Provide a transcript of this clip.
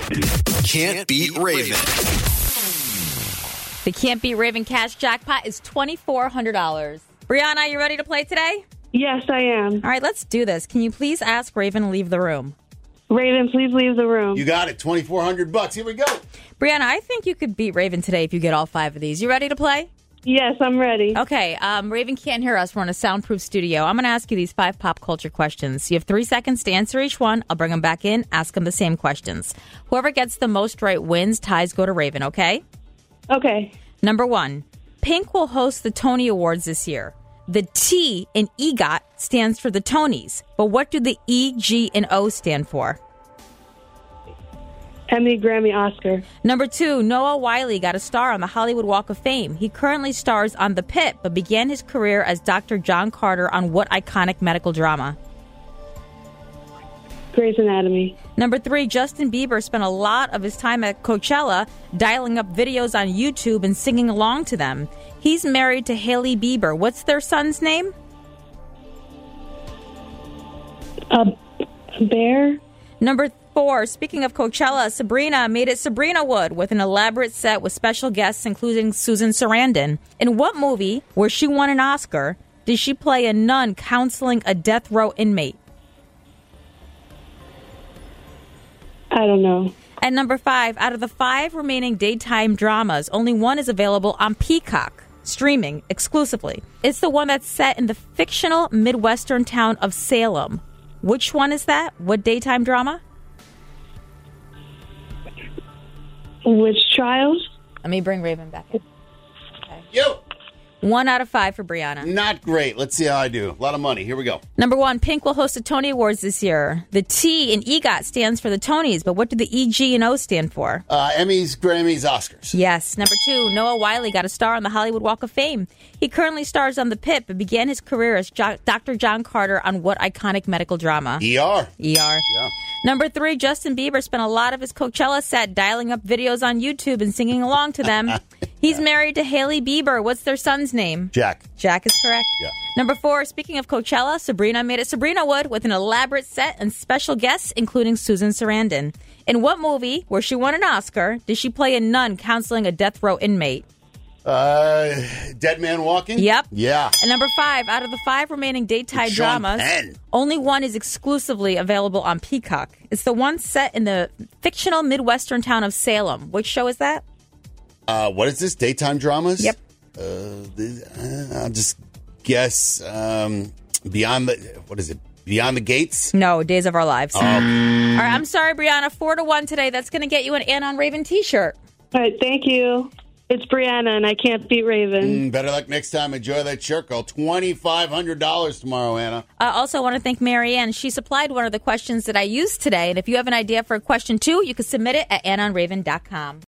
Can't Beat Raven. The Can't Beat Raven cash jackpot is $2,400. Brianna, you ready to play today? Yes, I am. All right, let's do this. Can you please ask Raven to leave the room? Raven, please leave the room. You got it. $2,400. Here we go. Brianna, I think you could beat Raven today if you get all 5 of these. You ready to play? Yes, I'm ready. Okay, Raven can't hear us. We're in a soundproof studio. I'm going to ask you these 5 pop culture questions. You have 3 seconds to answer each one. I'll bring them back in, ask them the same questions. Whoever gets the most right wins. Ties go to Raven, okay? Okay. Number 1, Pink will host the Tony Awards this year. The T in EGOT stands for the Tonys, but what do the E, G, and O stand for? Emmy, Grammy, Oscar. Number 2, Noah Wyle got a star on the Hollywood Walk of Fame. He currently stars on The Pit, but began his career as Dr. John Carter on what iconic medical drama? Grey's Anatomy. Number 3, Justin Bieber spent a lot of his time at Coachella dialing up videos on YouTube and singing along to them. He's married to Hailey Bieber. What's their son's name? Bear. Number 4, speaking of Coachella, Sabrina made it Sabrina Wood with an elaborate set with special guests, including Susan Sarandon. In what movie, where she won an Oscar, did she play a nun counseling a death row inmate? I don't know. And number 5, out of the 5 remaining daytime dramas, only one is available on Peacock, streaming exclusively. It's the one that's set in the fictional Midwestern town of Salem. Which one is that? What daytime drama? Which child? Let me bring Raven back in. Okay. You. 1 out of 5 for Brianna. Not great. Let's see how I do. A lot of money. Here we go. Number 1, Pink will host the Tony Awards this year. The T in EGOT stands for the Tonys, but what do the E, G, and O stand for? Emmys, Grammys, Oscars. Yes. Number 2, Noah Wyle got a star on the Hollywood Walk of Fame. He currently stars on The Pit, but began his career as Dr. John Carter on what iconic medical drama? ER. Yeah. Number 3, Justin Bieber spent a lot of his Coachella set dialing up videos on YouTube and singing along to them. He's married to Hailey Bieber. What's their son's name? Jack. Jack is correct. Yeah. Number 4, speaking of Coachella, Sabrina made it Sabrina Wood with an elaborate set and special guests, including Susan Sarandon. In what movie, where she won an Oscar, did she play a nun counseling a death row inmate? Dead Man Walking? Yep. Yeah. And number 5, out of the 5 remaining daytime Sean dramas, Penn. only one is exclusively available on Peacock. It's the one set in the fictional Midwestern town of Salem. Which show is that? What is this? Daytime dramas? Yep. I'll just guess Beyond the... What is it? Beyond the Gates? No, Days of Our Lives. Oh. All right, I'm sorry, Brianna. 4-1 today. That's going to get you an Ann on Raven t-shirt. All right, thank you. It's Brianna, and I can't beat Raven. Better luck next time. Enjoy that shirt, girl. $2,500 tomorrow, Anna. Also, I want to thank Marianne. She supplied one of the questions that I used today. And if you have an idea for a question, too, you can submit it at AnnOnRaven.com.